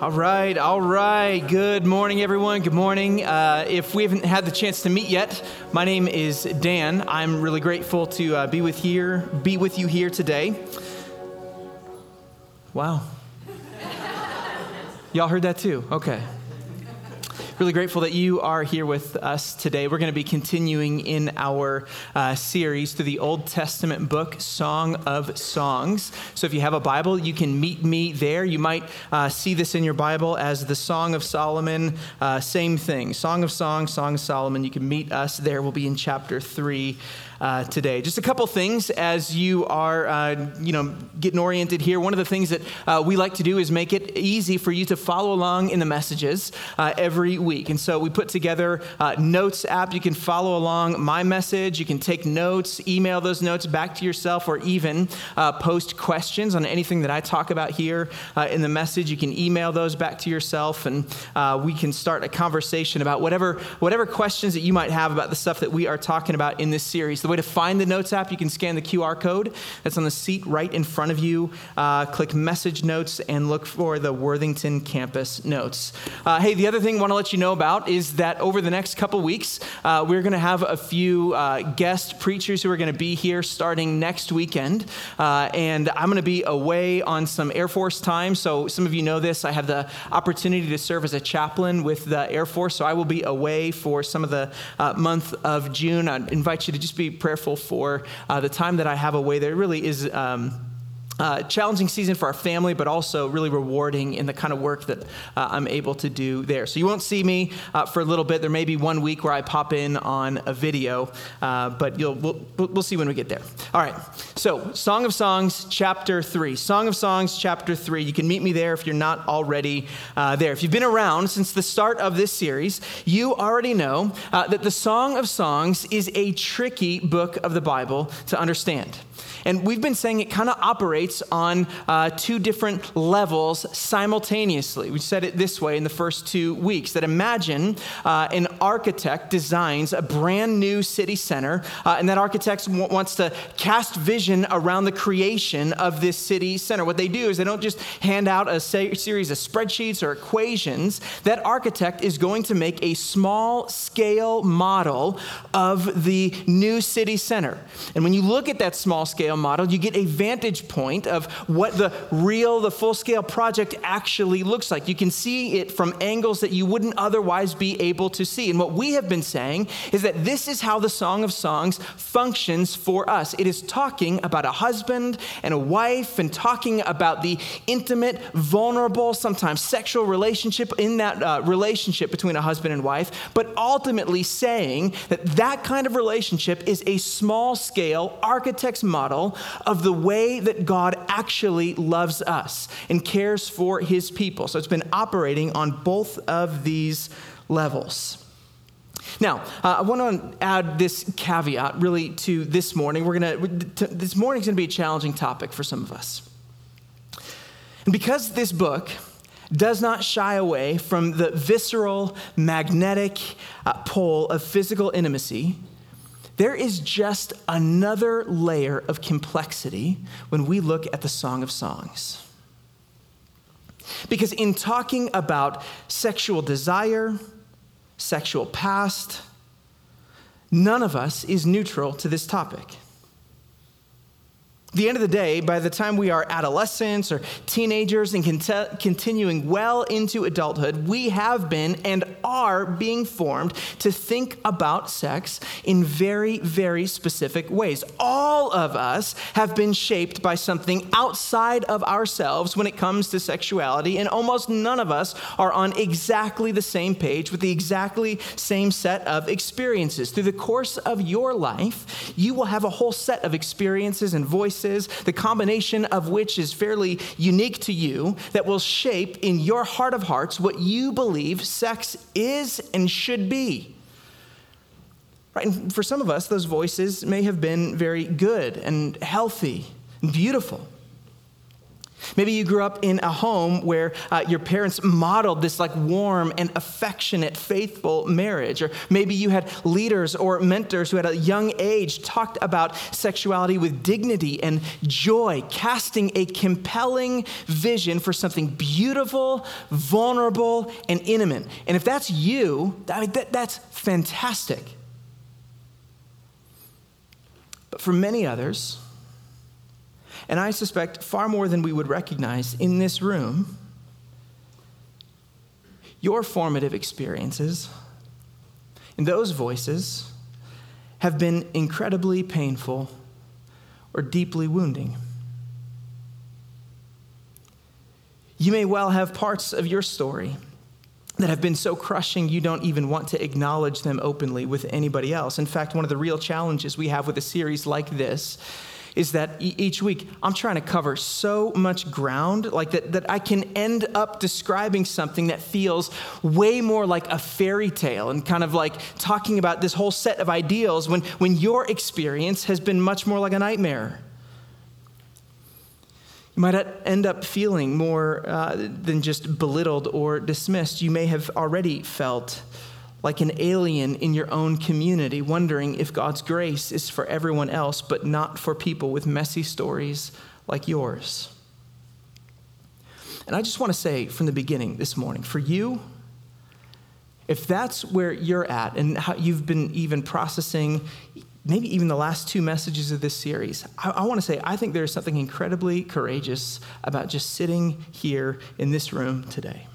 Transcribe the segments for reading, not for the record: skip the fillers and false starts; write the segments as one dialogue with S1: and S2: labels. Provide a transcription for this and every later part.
S1: All right. Good morning, everyone. Good morning. If we haven't had the chance to meet yet, my name is Dan. I'm really grateful to be with you here today. Wow. Y'all heard that too? Okay. Really grateful that you are here with us today. We're going to be continuing in our series through the Old Testament book, Song of Songs. So if you have a Bible, you can meet me there. You might see this in your Bible as the Song of Solomon. Same thing. Song of Songs, Song of Solomon. You can meet us there. We'll be in chapter 3 today. Just a couple things as you are, getting oriented here. One of the things that we like to do is make it easy for you to follow along in the messages every week. And so we put together a notes app. You can follow along my message. You can take notes, email those notes back to yourself, or even post questions on anything that I talk about here in the message. You can email those back to yourself, and we can start a conversation about whatever questions that you might have about the stuff that we are talking about in this series. The way to find the Notes app, you can scan the QR code that's on the seat right in front of you. Click Message Notes and look for the Worthington Campus Notes. Hey, the other thing I want to let you know about is that over the next couple weeks, we're going to have a few guest preachers who are going to be here starting next weekend. And I'm going to be away on some Air Force time. So some of you know this. I have the opportunity to serve as a chaplain with the Air Force. So I will be away for some of the month of June. I invite you to just be prayerful for the time that I have away there. It really is challenging season for our family, but also really rewarding in the kind of work that I'm able to do there. So you won't see me for a little bit. There may be 1 week where I pop in on a video, but we'll see when we get there. All right. So Song of Songs, chapter 3. Song of Songs, chapter 3. You can meet me there if you're not already there. If you've been around since the start of this series, you already know that the Song of Songs is a tricky book of the Bible to understand. And we've been saying it kind of operates on two different levels simultaneously. We said it this way in the first 2 weeks, that imagine an architect designs a brand new city center, and that architect wants to cast vision around the creation of this city center. What they do is they don't just hand out a series of spreadsheets or equations. That architect is going to make a small scale model of the new city center. And when you look at that small scale model, you get a vantage point of what the full-scale project actually looks like. You can see it from angles that you wouldn't otherwise be able to see. And what we have been saying is that this is how the Song of Songs functions for us. It is talking about a husband and a wife, and talking about the intimate, vulnerable, sometimes sexual relationship in that relationship between a husband and wife, but ultimately saying that kind of relationship is a small-scale architect's model of the way that God actually loves us and cares for his people. So it's been operating on both of these levels. Now, I want to add this caveat really to this morning. This morning's going to be a challenging topic for some of us. And because this book does not shy away from the visceral, magnetic pull of physical intimacy, there is just another layer of complexity when we look at the Song of Songs. Because in talking about sexual desire, sexual past, none of us is neutral to this topic. At the end of the day, by the time we are adolescents or teenagers and continuing well into adulthood, we have been and are being formed to think about sex in very, very specific ways. All of us have been shaped by something outside of ourselves when it comes to sexuality, and almost none of us are on exactly the same page with the exactly same set of experiences. Through the course of your life, you will have a whole set of experiences and voices, the combination of which is fairly unique to you, that will shape in your heart of hearts what you believe sex is and should be. Right? And for some of us, those voices may have been very good and healthy and beautiful. Maybe you grew up in a home where your parents modeled this like warm and affectionate, faithful marriage. Or maybe you had leaders or mentors who at a young age talked about sexuality with dignity and joy, casting a compelling vision for something beautiful, vulnerable, and intimate. And if that's you, that's fantastic. But for many others, and I suspect far more than we would recognize in this room, your formative experiences and those voices have been incredibly painful or deeply wounding. You may well have parts of your story that have been so crushing you don't even want to acknowledge them openly with anybody else. In fact, one of the real challenges we have with a series like this is that each week I'm trying to cover so much ground like that I can end up describing something that feels way more like a fairy tale and kind of like talking about this whole set of ideals when your experience has been much more like a nightmare. You might end up feeling more than just belittled or dismissed. You may have already felt like an alien in your own community, wondering if God's grace is for everyone else, but not for people with messy stories like yours. And I just want to say from the beginning this morning, for you, if that's where you're at and how you've been even processing maybe even the last two messages of this series, I want to say I think there's something incredibly courageous about just sitting here in this room today.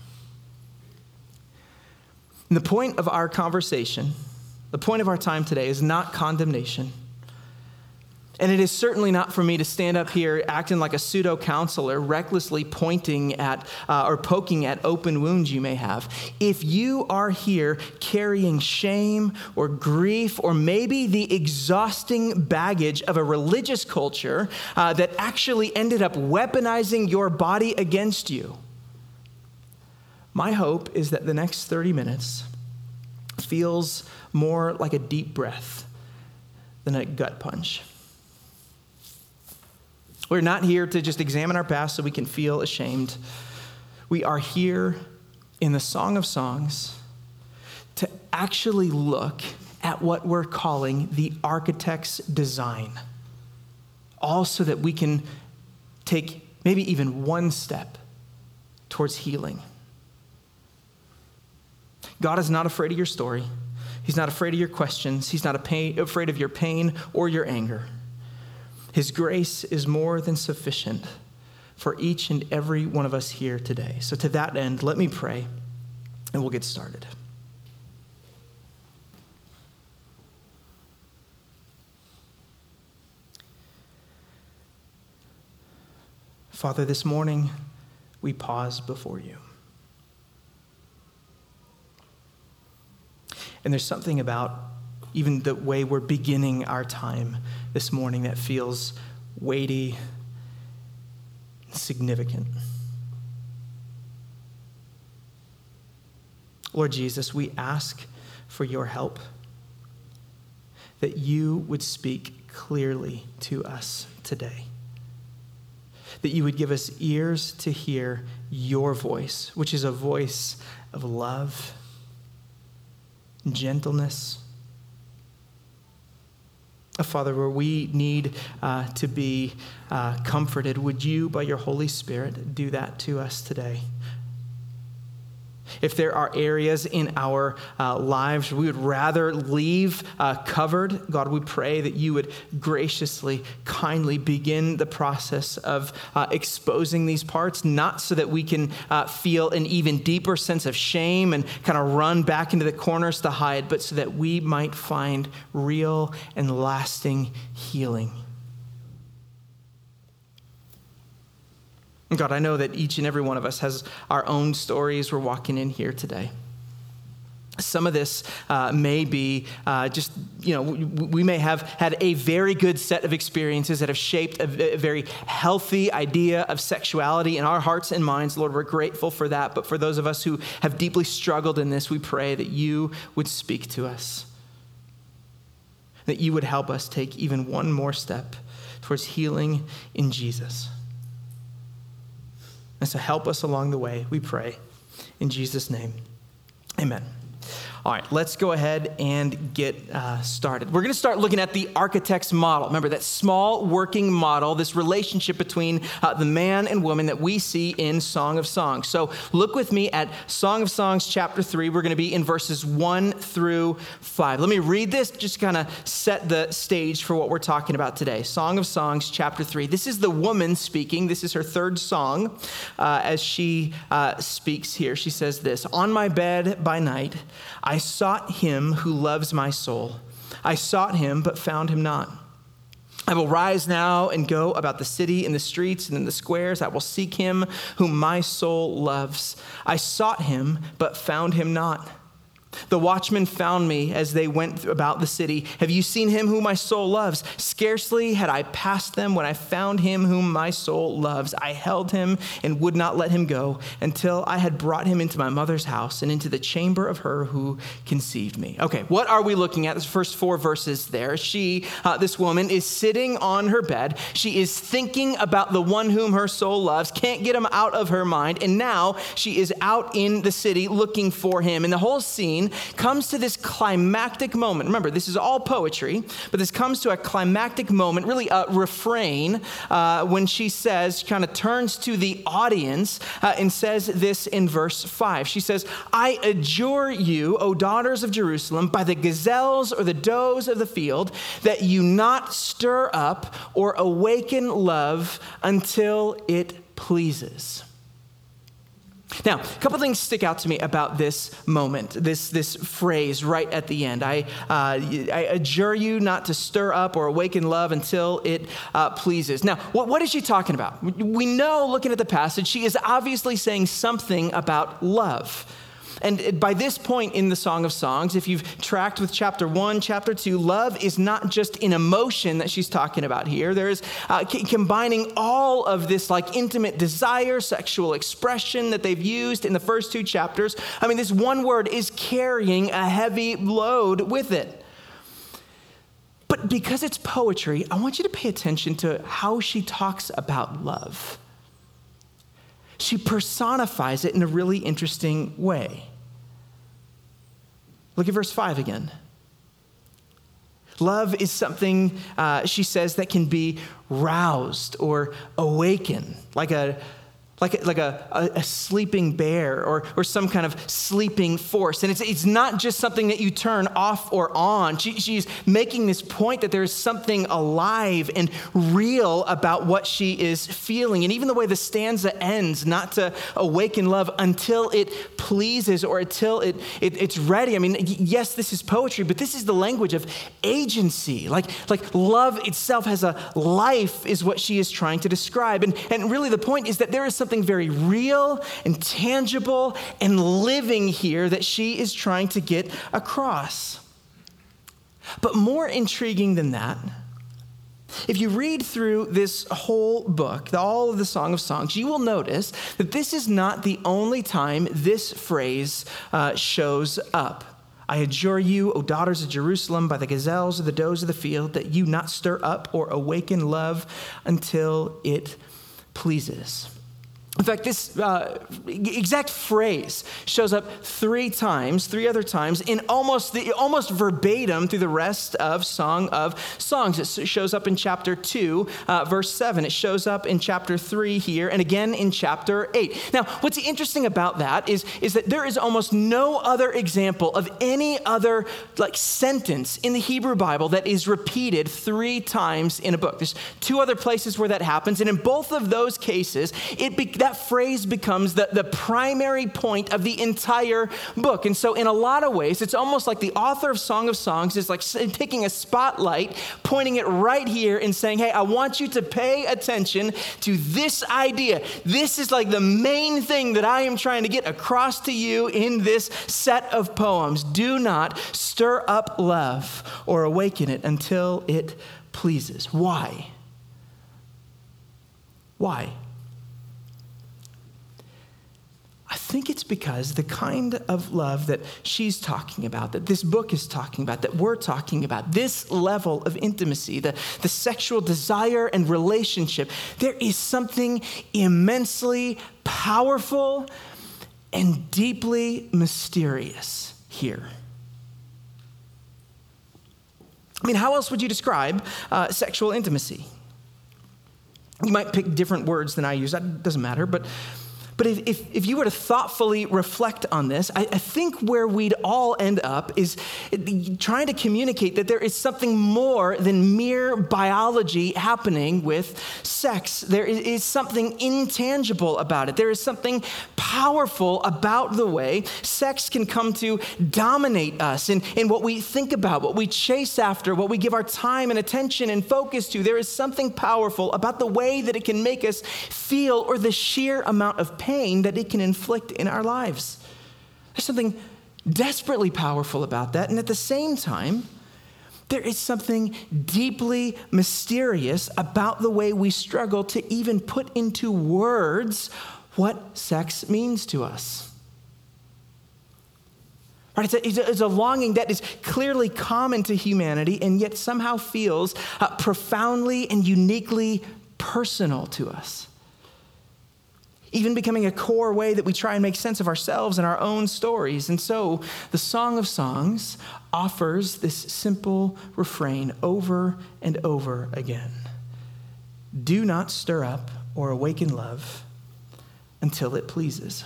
S1: And the point of our conversation, the point of our time today is not condemnation. And it is certainly not for me to stand up here acting like a pseudo-counselor, recklessly pointing at or poking at open wounds you may have. If you are here carrying shame or grief or maybe the exhausting baggage of a religious culture that actually ended up weaponizing your body against you, my hope is that the next 30 minutes feels more like a deep breath than a gut punch. We're not here to just examine our past so we can feel ashamed. We are here in the Song of Songs to actually look at what we're calling the architect's design, all so that we can take maybe even one step towards healing. God is not afraid of your story. He's not afraid of your questions. He's not afraid of your pain or your anger. His grace is more than sufficient for each and every one of us here today. So to that end, let me pray, and we'll get started. Father, this morning we pause before you. And there's something about even the way we're beginning our time this morning that feels weighty and significant. Lord Jesus, we ask for your help, that you would speak clearly to us today, that you would give us ears to hear your voice, which is a voice of love, gentleness. Father, where we need to be comforted, would you, by your Holy Spirit, do that to us today? If there are areas in our lives we would rather leave covered, God, we pray that you would graciously, kindly begin the process of exposing these parts, not so that we can feel an even deeper sense of shame and kind of run back into the corners to hide, but so that we might find real and lasting healing. God, I know that each and every one of us has our own stories we're walking in here today. Some of this may be we may have had a very good set of experiences that have shaped a very healthy idea of sexuality in our hearts and minds. Lord, we're grateful for that. But for those of us who have deeply struggled in this, we pray that you would speak to us, that you would help us take even one more step towards healing in Jesus. And so help us along the way, we pray. In Jesus' name, amen. All right, let's go ahead and get started. We're going to start looking at the architect's model. Remember, that small working model, this relationship between the man and woman that we see in Song of Songs. So look with me at Song of Songs, chapter 3. We're going to be in verses 1 through 5. Let me read this, just kind of set the stage for what we're talking about today. Song of Songs, chapter 3. This is the woman speaking. This is her third song as she speaks here. She says this, "On my bed by night, I sought him who loves my soul. I sought him, but found him not. I will rise now and go about the city in the streets and in the squares. I will seek him whom my soul loves. I sought him, but found him not. The watchmen found me as they went about the city. Have you seen him whom my soul loves? Scarcely had I passed them when I found him whom my soul loves. I held him and would not let him go until I had brought him into my mother's house and into the chamber of her who conceived me." Okay, what are we looking at? This first 4 verses there. This woman is sitting on her bed. She is thinking about the one whom her soul loves, can't get him out of her mind. And now she is out in the city looking for him. And the whole scene comes to this climactic moment. Remember, this is all poetry, but this comes to a climactic moment, really a refrain, when she says, kind of turns to the audience and says this in verse 5. She says, "I adjure you, O daughters of Jerusalem, by the gazelles or the does of the field, that you not stir up or awaken love until it pleases." Now, a couple things stick out to me about this moment, this phrase right at the end. I adjure you not to stir up or awaken love until it pleases. Now, what is she talking about? We know, looking at the passage, she is obviously saying something about love. And by this point in the Song of Songs, if you've tracked with chapter 1, chapter 2, love is not just an emotion that she's talking about here. There is combining all of this like intimate desire, sexual expression that they've used in the first 2 chapters. I mean, this one word is carrying a heavy load with it. But because it's poetry, I want you to pay attention to how she talks about love. She personifies it in a really interesting way. Look at verse 5 again. Love is something, she says, that can be roused or awakened, like a sleeping bear or some kind of sleeping force. And it's not just something that you turn off or on. She's making this point that there's something alive and real about what she is feeling. And even the way the stanza ends, not to awaken love until it pleases or until it's ready. I mean, yes, this is poetry, but this is the language of agency. Like love itself has a life is what she is trying to describe. And really the point is that there is something very real and tangible and living here that she is trying to get across. But more intriguing than that, if you read through this whole book, all of the Song of Songs, you will notice that this is not the only time this phrase shows up. "I adjure you, O daughters of Jerusalem, by the gazelles or the does of the field, that you not stir up or awaken love until it pleases." In fact, this exact phrase shows up 3 other times, in almost verbatim through the rest of Song of Songs. It shows up in chapter 2, verse 7. It shows up in chapter 3 here, and again in chapter 8. Now, what's interesting about that is that there is almost no other example of any other sentence in the Hebrew Bible that is repeated 3 times in a book. There's 2 other places where that happens, and in both of those cases, that phrase becomes the primary point of the entire book. And so in a lot of ways, it's almost like the author of Song of Songs is like taking a spotlight, pointing it right here and saying, hey, I want you to pay attention to this idea. This is like the main thing that I am trying to get across to you in this set of poems. Do not stir up love or awaken it until it pleases. Why? Why? I think it's because the kind of love that she's talking about, that this book is talking about, that we're talking about, this level of intimacy, the sexual desire and relationship, there is something immensely powerful and deeply mysterious here. I mean, how else would you describe sexual intimacy? You might pick different words than I use. That doesn't matter. But if you were to thoughtfully reflect on this, I think where we'd all end up is trying to communicate that there is something more than mere biology happening with sex. There is something intangible about it. There is something powerful about the way sex can come to dominate us in what we think about, what we chase after, what we give our time and attention and focus to. There is something powerful about the way that it can make us feel, or the sheer amount of pain that it can inflict in our lives. There's something desperately powerful about that. And at the same time, there is something deeply mysterious about the way we struggle to even put into words what sex means to us. Right? It's a longing that is clearly common to humanity and yet somehow feels profoundly and uniquely personal to us. Even becoming a core way that we try and make sense of ourselves and our own stories. And so the Song of Songs offers this simple refrain over and over again. Do not stir up or awaken love until it pleases.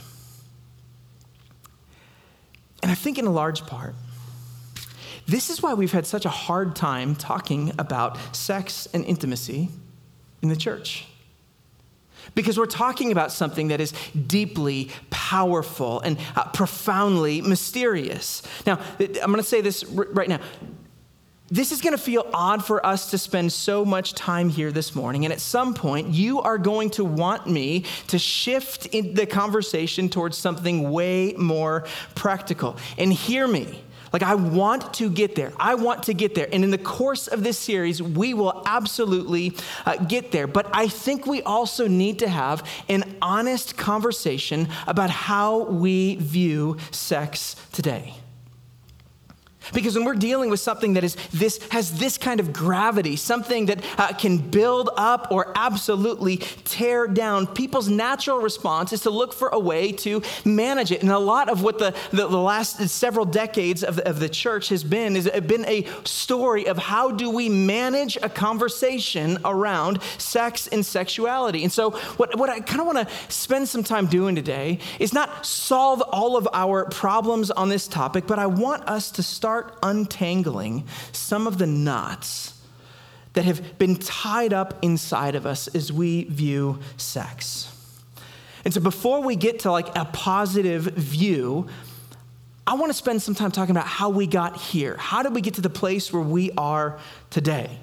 S1: And I think in a large part, this is why we've had such a hard time talking about sex and intimacy in the church. Because we're talking about something that is deeply powerful and profoundly mysterious. Now, I'm going to say this right now. This is going to feel odd for us to spend so much time here this morning. And at some point, you are going to want me to shift in the conversation towards something way more practical. And hear me. Like, I want to get there. I want to get there. And in the course of this series, we will absolutely get there. But I think we also need to have an honest conversation about how we view sex today. Because when we're dealing with something that has this kind of gravity, something that can build up or absolutely tear down, people's natural response is to look for a way to manage it. And a lot of what the last several decades of the church has been a story of how do we manage a conversation around sex and sexuality. And so what I kind of want to spend some time doing today is not solve all of our problems on this topic, but I want us to start untangling some of the knots that have been tied up inside of us as we view sex. And so before we get to like a positive view, I want to spend some time talking about how we got here. How did we get to the place where we are today?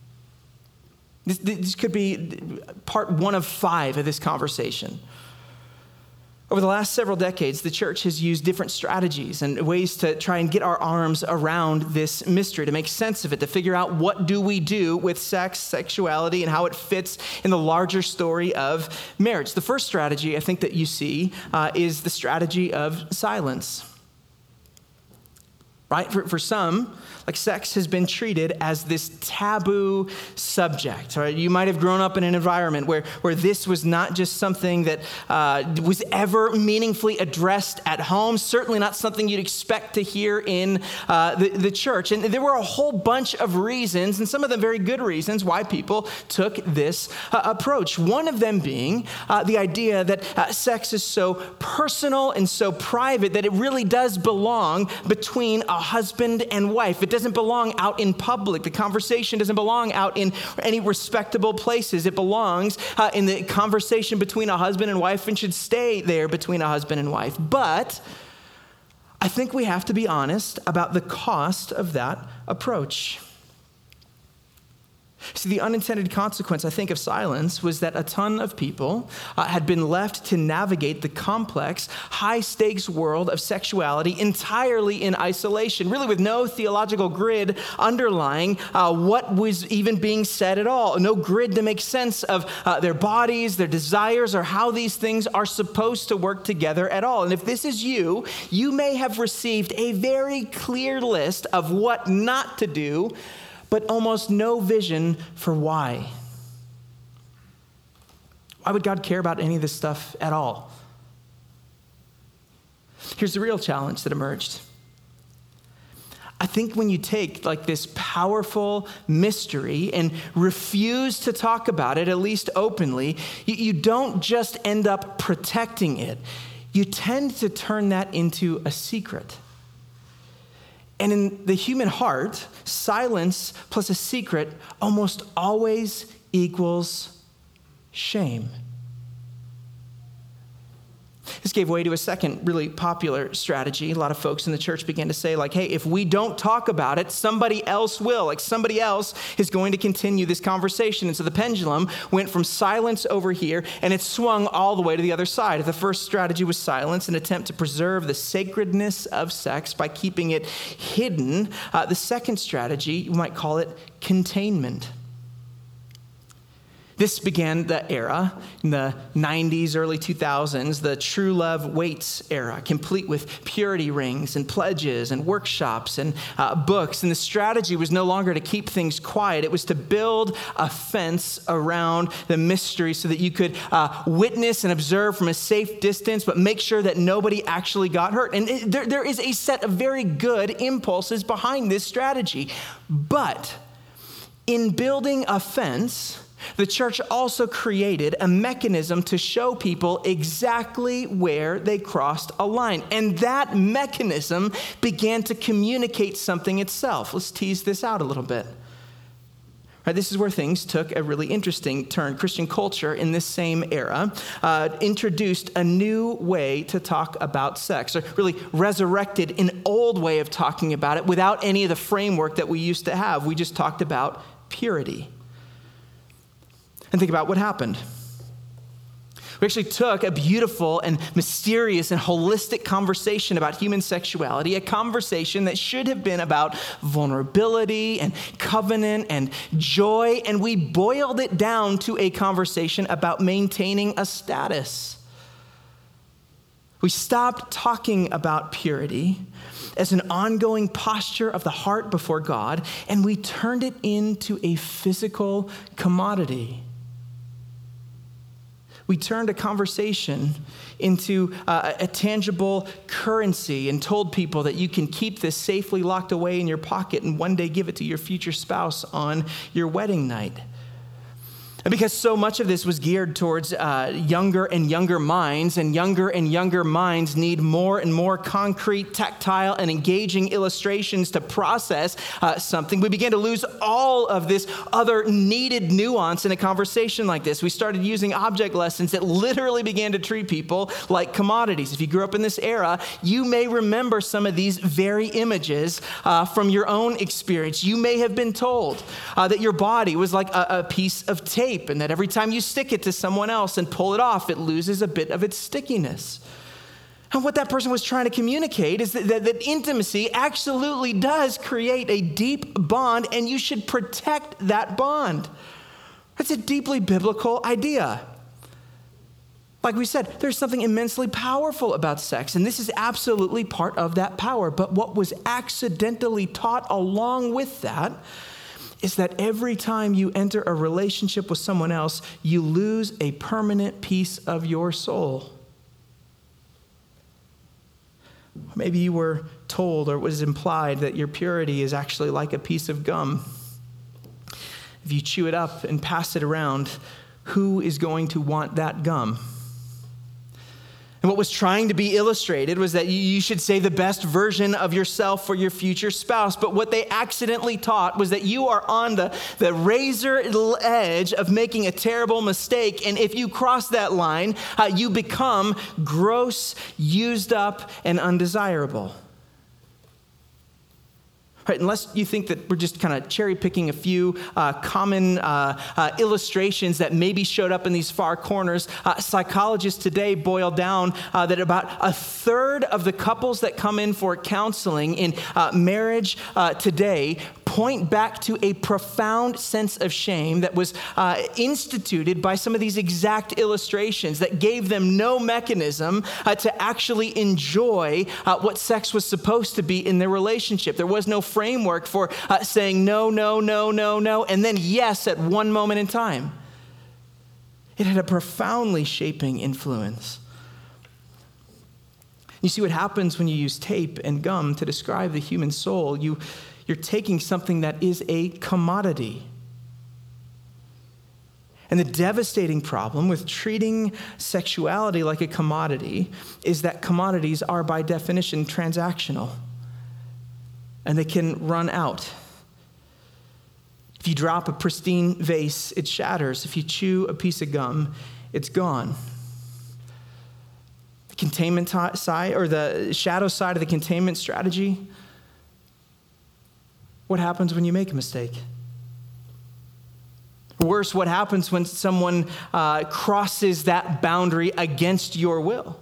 S1: This could be part 1 of 5 of this conversation. Over the last several decades, the church has used different strategies and ways to try and get our arms around this mystery, to make sense of it, to figure out what do we do with sex, sexuality, and how it fits in the larger story of marriage. The first strategy I think that you see is the strategy of silence. Right? For some, like, sex has been treated as this taboo subject. Right? You might have grown up in an environment where this was not just something that was ever meaningfully addressed at home, certainly not something you'd expect to hear in the church. And there were a whole bunch of reasons, and some of them very good reasons, why people took this approach. One of them being the idea that sex is so personal and so private that it really does belong between a husband and wife. It doesn't belong out in public. The conversation doesn't belong out in any respectable places. It belongs in the conversation between a husband and wife and should stay there between a husband and wife. But I think we have to be honest about the cost of that approach. See, the unintended consequence, I think, of silence was that a ton of people had been left to navigate the complex, high-stakes world of sexuality entirely in isolation, really with no theological grid underlying what was even being said at all. No grid to make sense of their bodies, their desires, or how these things are supposed to work together at all. And if this is you, you may have received a very clear list of what not to do, but almost no vision for why. Why would God care about any of this stuff at all? here's the real challenge that emerged. I think when you take like this powerful mystery and refuse to talk about it, at least openly, you don't just end up protecting it. You tend to turn that into a secret. And in the human heart, silence plus a secret almost always equals shame. This gave way to a second really popular strategy. A lot of folks in the church began to say, like, hey, if we don't talk about it, somebody else will. Like, somebody else is going to continue this conversation. And so the pendulum went from silence over here, and it swung all the way to the other side. The first strategy was silence, an attempt to preserve the sacredness of sex by keeping it hidden. The second strategy, you might call it containment. This began the era in the 90s, early 2000s, the true love waits era, complete with purity rings and pledges and workshops and books. And the strategy was no longer to keep things quiet. It was to build a fence around the mystery so that you could witness and observe from a safe distance, but make sure that nobody actually got hurt. And there is a set of very good impulses behind this strategy. But in building a fence, the church also created a mechanism to show people exactly where they crossed a line. And that mechanism began to communicate something itself. Let's tease this out a little bit. Right, this is where things took a really interesting turn. Christian culture in this same era introduced a new way to talk about sex, or really resurrected an old way of talking about it without any of the framework that we used to have. We just talked about purity. And think about what happened. We actually took a beautiful and mysterious and holistic conversation about human sexuality, a conversation that should have been about vulnerability and covenant and joy, and we boiled it down to a conversation about maintaining a status. We stopped talking about purity as an ongoing posture of the heart before God, and we turned it into a physical commodity. We turned a conversation into a tangible currency and told people that you can keep this safely locked away in your pocket and one day give it to your future spouse on your wedding night. And because so much of this was geared towards younger and younger minds need more and more concrete, tactile, and engaging illustrations to process something, we began to lose all of this other needed nuance in a conversation like this. We started using object lessons that literally began to treat people like commodities. If you grew up in this era, you may remember some of these very images from your own experience. You may have been told that your body was like a piece of tape, and that every time you stick it to someone else and pull it off, it loses a bit of its stickiness. And what that person was trying to communicate is that intimacy absolutely does create a deep bond, and you should protect that bond. That's a deeply biblical idea. Like we said, there's something immensely powerful about sex, and this is absolutely part of that power. But what was accidentally taught along with that is that every time you enter a relationship with someone else, you lose a permanent piece of your soul. Maybe you were told, or it was implied, that your purity is actually like a piece of gum. If you chew it up and pass it around, who is going to want that gum? And what was trying to be illustrated was that you should say the best version of yourself for your future spouse. But what they accidentally taught was that you are on the razor edge of making a terrible mistake. And if you cross that line, you become gross, used up, and undesirable. Right, unless you think that we're just kind of cherry picking a few common illustrations that maybe showed up in these far corners, psychologists today boil down that about a third of the couples that come in for counseling in marriage today point back to a profound sense of shame that was instituted by some of these exact illustrations that gave them no mechanism to actually enjoy what sex was supposed to be in their relationship. There was no framework for saying no, no, no, no, no, and then yes at one moment in time. It had a profoundly shaping influence. You see what happens when you use tape and gum to describe the human soul. You're taking something that is a commodity. And the devastating problem with treating sexuality like a commodity is that commodities are by definition transactional, and they can run out. If you drop a pristine vase, it shatters. If you chew a piece of gum, it's gone. The containment side, or the shadow side of the containment strategy, what happens when you make a mistake? Worse, what happens when someone crosses that boundary against your will?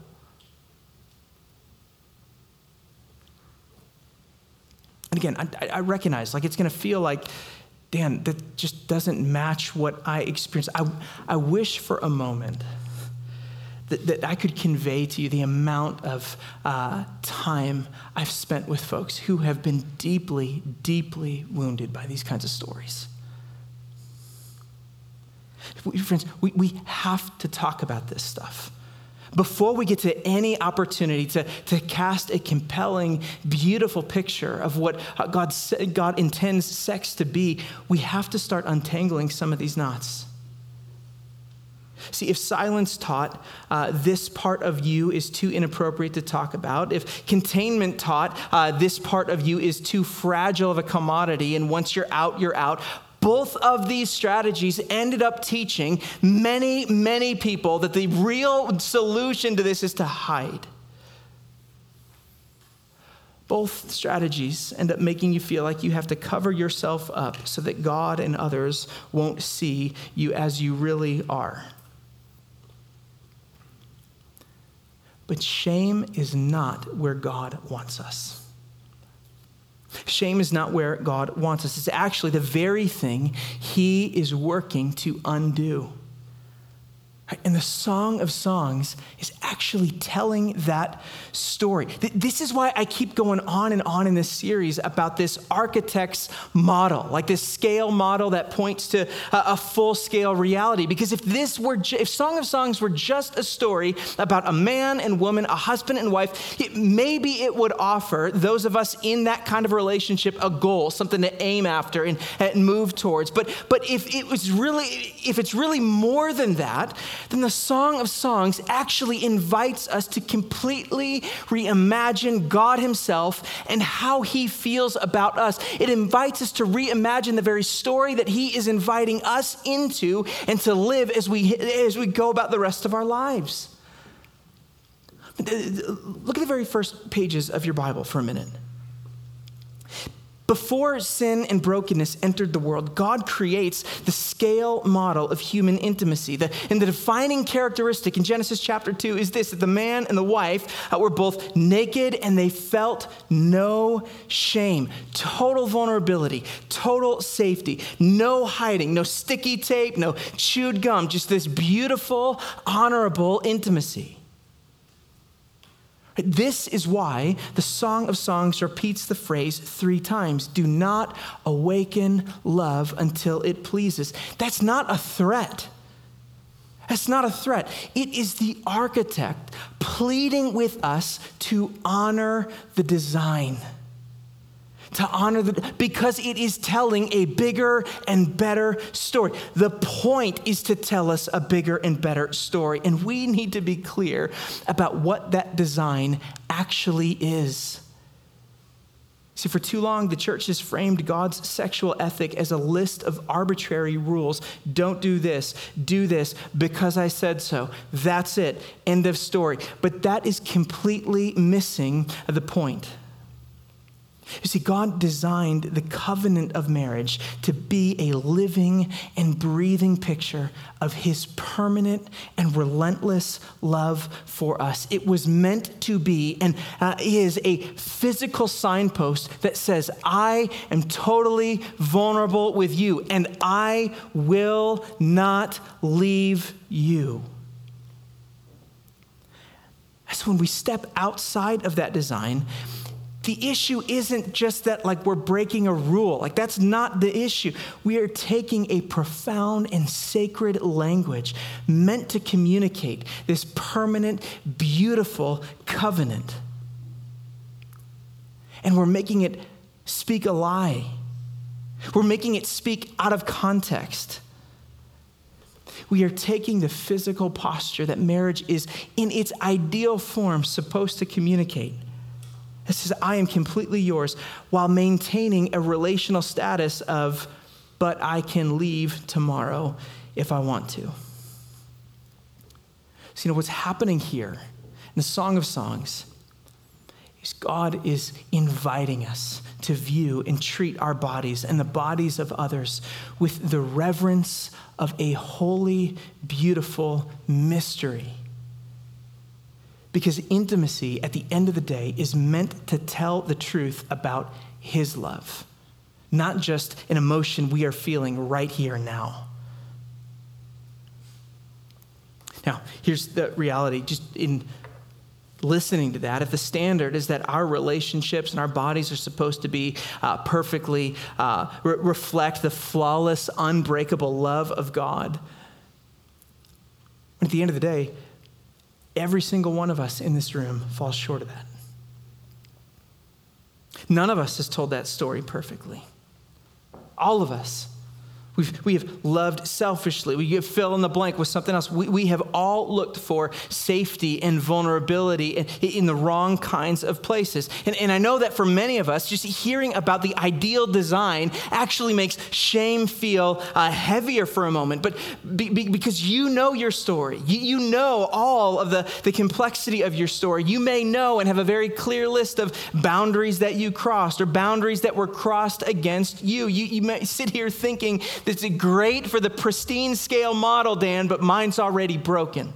S1: And again, I recognize, it's going to feel like, Dan, that just doesn't match what I experienced. I wish for a moment that I could convey to you the amount of time I've spent with folks who have been deeply, deeply wounded by these kinds of stories. Friends, we have to talk about this stuff. Before we get to any opportunity to cast a compelling, beautiful picture of what God intends sex to be, we have to start untangling some of these knots. See, if silence taught this part of you is too inappropriate to talk about, if containment taught this part of you is too fragile of a commodity, and once you're out, both of these strategies ended up teaching many, many people that the real solution to this is to hide. Both strategies end up making you feel like you have to cover yourself up so that God and others won't see you as you really are. But shame is not where God wants us. Shame is not where God wants us. It's actually the very thing he is working to undo. And the Song of Songs is actually telling that story. This is why I keep going on and on in this series about this architect's model, like this scale model that points to a full-scale reality. Because if Song of Songs were just a story about a man and woman, a husband and wife, maybe it would offer those of us in that kind of relationship a goal, something to aim after and move towards. But if it's really more than that, then the Song of Songs actually invites us to completely reimagine God himself and how he feels about us. It invites us to reimagine the very story that he is inviting us into and to live as we go about the rest of our lives. Look at the very first pages of your Bible for a minute. Before sin and brokenness entered the world, God creates the scale model of human intimacy. And the defining characteristic in Genesis chapter 2 is this, that the man and the wife were both naked and they felt no shame. Total vulnerability, total safety, no hiding, no sticky tape, no chewed gum, just this beautiful, honorable intimacy. This is why the Song of Songs repeats the phrase 3 times. Do not awaken love until it pleases. That's not a threat. That's not a threat. It is the architect pleading with us to honor the design. To honor because it is telling a bigger and better story. The point is to tell us a bigger and better story. And we need to be clear about what that design actually is. See, for too long, the church has framed God's sexual ethic as a list of arbitrary rules. Don't do this because I said so. That's it. End of story. But that is completely missing the point. You see, God designed the covenant of marriage to be a living and breathing picture of his permanent and relentless love for us. It was meant to be and is a physical signpost that says, I am totally vulnerable with you and I will not leave you. So when we step outside of that design, the issue isn't just that we're breaking a rule. That's not the issue. We are taking a profound and sacred language meant to communicate this permanent, beautiful covenant. and we're making it speak a lie. We're making it speak out of context. We are taking the physical posture that marriage is in its ideal form supposed to communicate. It says, I am completely yours, while maintaining a relational status of, but I can leave tomorrow if I want to. So what's happening here in the Song of Songs is God is inviting us to view and treat our bodies and the bodies of others with the reverence of a holy, beautiful mystery. Because intimacy, at the end of the day, is meant to tell the truth about his love, not just an emotion we are feeling right here and now. Now, here's the reality, just in listening to that, if the standard is that our relationships and our bodies are supposed to be perfectly reflect the flawless, unbreakable love of God, at the end of the day, every single one of us in this room falls short of that. None of us has told that story perfectly. All of us. We have loved selfishly. We have fill in the blank with something else. We have all looked for safety and vulnerability in the wrong kinds of places. And I know that for many of us, just hearing about the ideal design actually makes shame feel heavier for a moment. But because you know your story, you know all of the complexity of your story. You may know and have a very clear list of boundaries that you crossed or boundaries that were crossed against you. You may sit here thinking, it's great for the pristine scale model, Dan, but mine's already broken.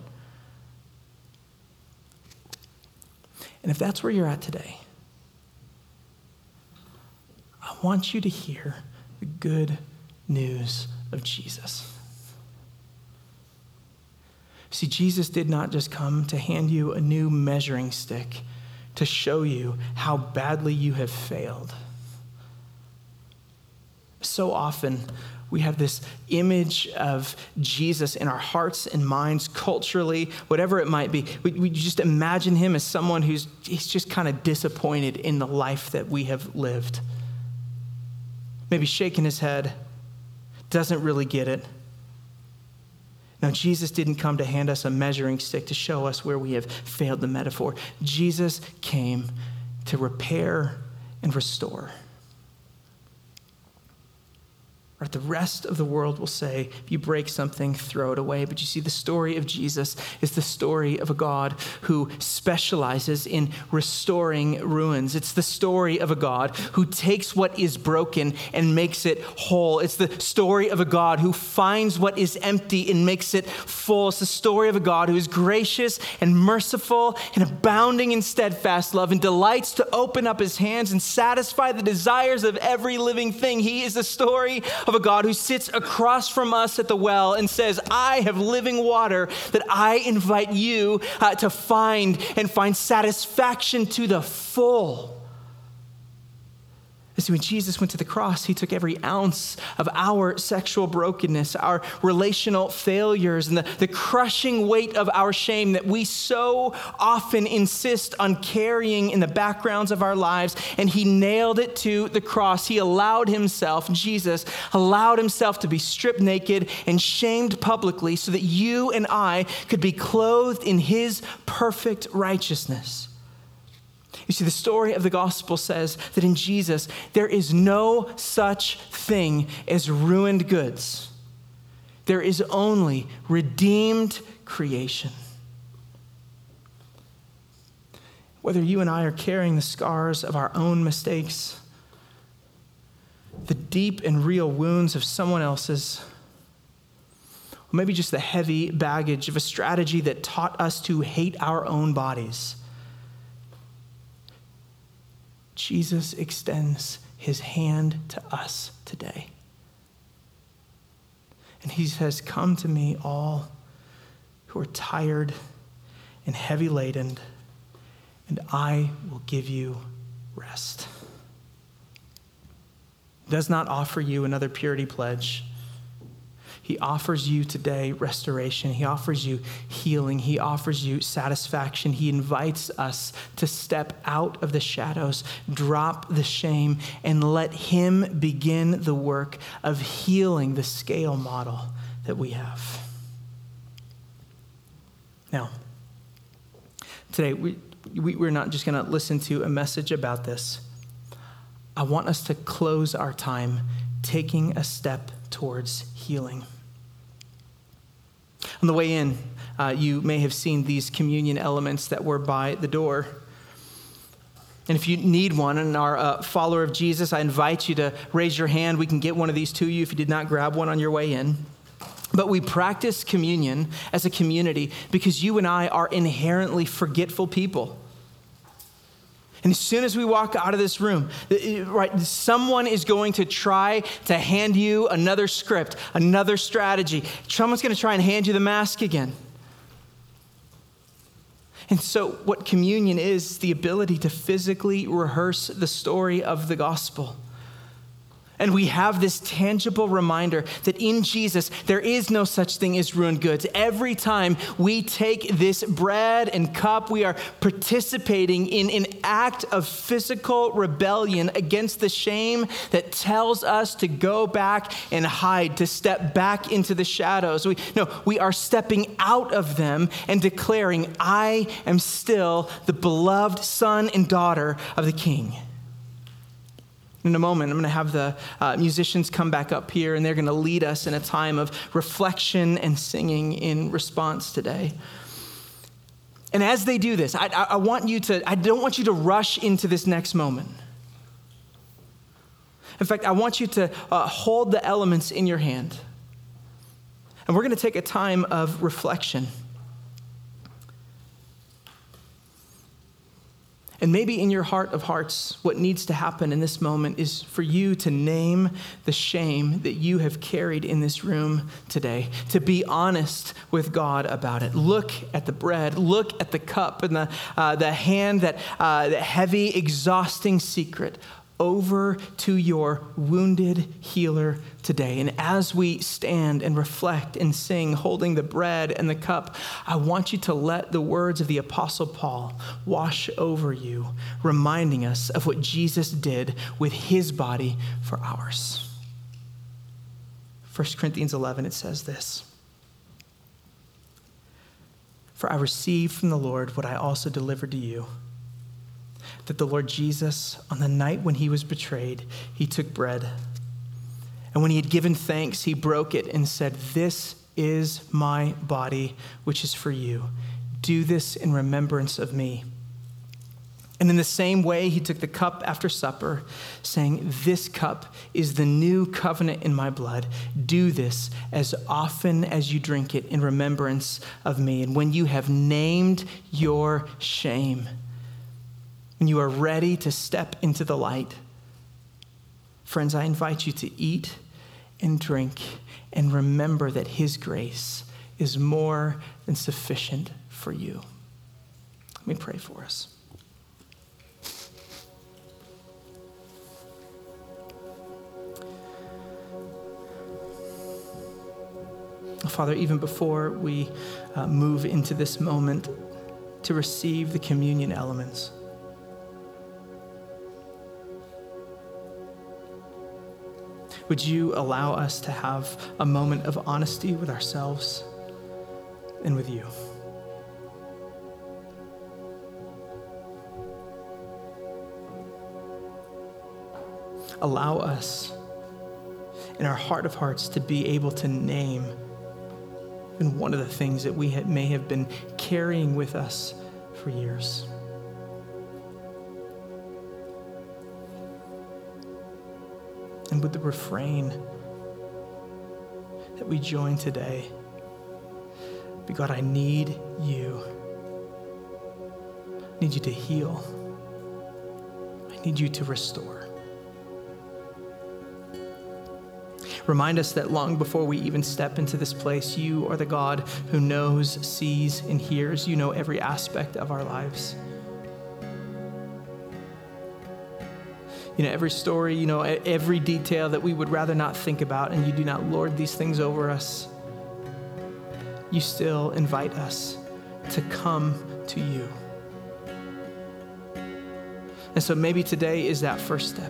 S1: And if that's where you're at today, I want you to hear the good news of Jesus. See, Jesus did not just come to hand you a new measuring stick to show you how badly you have failed. So often, we have this image of Jesus in our hearts and minds, culturally, whatever it might be. We just imagine him as someone he's just kind of disappointed in the life that we have lived. Maybe shaking his head, doesn't really get it. Now, Jesus didn't come to hand us a measuring stick to show us where we have failed the metaphor. Jesus came to repair and restore. Right? The rest of the world will say, if you break something, throw it away. But you see, the story of Jesus is the story of a God who specializes in restoring ruins. It's the story of a God who takes what is broken and makes it whole. It's the story of a God who finds what is empty and makes it full. It's the story of a God who is gracious and merciful and abounding in steadfast love and delights to open up his hands and satisfy the desires of every living thing. He is the story of a God who sits across from us at the well and says, I have living water that I invite you to find and find satisfaction to the full. See, when Jesus went to the cross, he took every ounce of our sexual brokenness, our relational failures, and the crushing weight of our shame that we so often insist on carrying in the backgrounds of our lives, and he nailed it to the cross. He allowed himself, Jesus, allowed himself to be stripped naked and shamed publicly so that you and I could be clothed in his perfect righteousness. You see, the story of the gospel says that in Jesus, there is no such thing as ruined goods. There is only redeemed creation. Whether you and I are carrying the scars of our own mistakes, the deep and real wounds of someone else's, or maybe just the heavy baggage of a strategy that taught us to hate our own bodies, Jesus extends his hand to us today. And he says, come to me, all who are tired and heavy laden, and I will give you rest. He does not offer you another purity pledge. He offers you today restoration. He offers you healing. He offers you satisfaction. He invites us to step out of the shadows, drop the shame, and let him begin the work of healing the scale model that we have. Now, today, we're not just going to listen to a message about this. I want us to close our time taking a step towards healing. On the way in, you may have seen these communion elements that were by the door. And if you need one and are a follower of Jesus, I invite you to raise your hand. We can get one of these to you if you did not grab one on your way in. But we practice communion as a community because you and I are inherently forgetful people. And as soon as we walk out of this room, right, someone is going to try to hand you another script, another strategy. Someone's going to try and hand you the mask again. And so what communion is the ability to physically rehearse the story of the gospel. And we have this tangible reminder that in Jesus, there is no such thing as ruined goods. Every time we take this bread and cup, we are participating in an act of physical rebellion against the shame that tells us to go back and hide, to step back into the shadows. We are stepping out of them and declaring, I am still the beloved son and daughter of the King. In a moment, I'm going to have the musicians come back up here, and they're going to lead us in a time of reflection and singing in response today. And as they do this, I don't want you to rush into this next moment. In fact, I want you to hold the elements in your hand. And we're going to take a time of reflection. And maybe in your heart of hearts, what needs to happen in this moment is for you to name the shame that you have carried in this room today, to be honest with God about it. Look at the bread, look at the cup and the hand, that heavy, exhausting secret over to your wounded healer today. And as we stand and reflect and sing, holding the bread and the cup, I want you to let the words of the Apostle Paul wash over you, reminding us of what Jesus did with his body for ours. 1 Corinthians 11, it says this: "For I received from the Lord what I also delivered to you, that the Lord Jesus, on the night when he was betrayed, he took bread. And when he had given thanks, he broke it and said, 'This is my body, which is for you. Do this in remembrance of me.' And in the same way, he took the cup after supper, saying, 'This cup is the new covenant in my blood. Do this as often as you drink it in remembrance of me.' And when you have named your shame, when you are ready to step into the light, friends, I invite you to eat and drink and remember that his grace is more than sufficient for you." Let me pray for us. Father, even before we move into this moment to receive the communion elements, would you allow us to have a moment of honesty with ourselves and with you? Allow us, in our heart of hearts, to be able to name even one of the things that we may have been carrying with us for years. And with the refrain that we join today, be God, I need you. I need you to heal. I need you to restore. Remind us that long before we even step into this place, you are the God who knows, sees, and hears. You know every aspect of our lives. every story, every detail that we would rather not think about, and you do not lord these things over us, you still invite us to come to you. And so maybe today is that first step.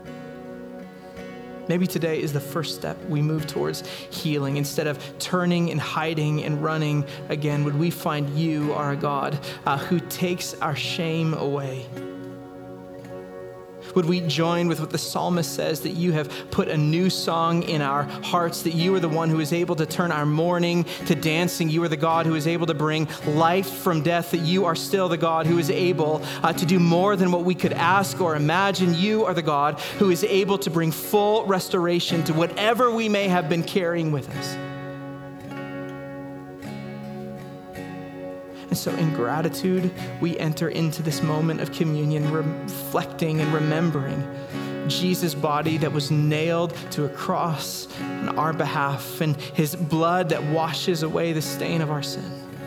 S1: Maybe today is the first step we move towards healing. Instead of turning and hiding and running again, would we find you are a God who takes our shame away? Would we join with what the psalmist says, that you have put a new song in our hearts, that you are the one who is able to turn our mourning to dancing. You are the God who is able to bring life from death, that you are still the God who is able to do more than what we could ask or imagine. You are the God who is able to bring full restoration to whatever we may have been carrying with us. And so in gratitude, we enter into this moment of communion, reflecting and remembering Jesus' body that was nailed to a cross on our behalf, and his blood that washes away the stain of our sin.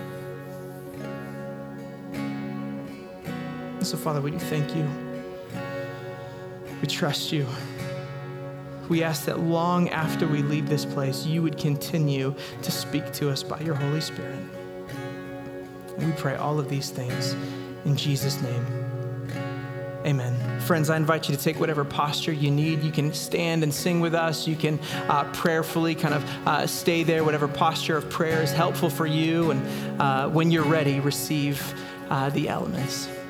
S1: And so, Father, we do thank you. We trust you. We ask that long after we leave this place, you would continue to speak to us by your Holy Spirit. And we pray all of these things in Jesus' name. Amen. Friends, I invite you to take whatever posture you need. You can stand and sing with us. You can prayerfully kind of stay there, whatever posture of prayer is helpful for you. And when you're ready, receive the elements.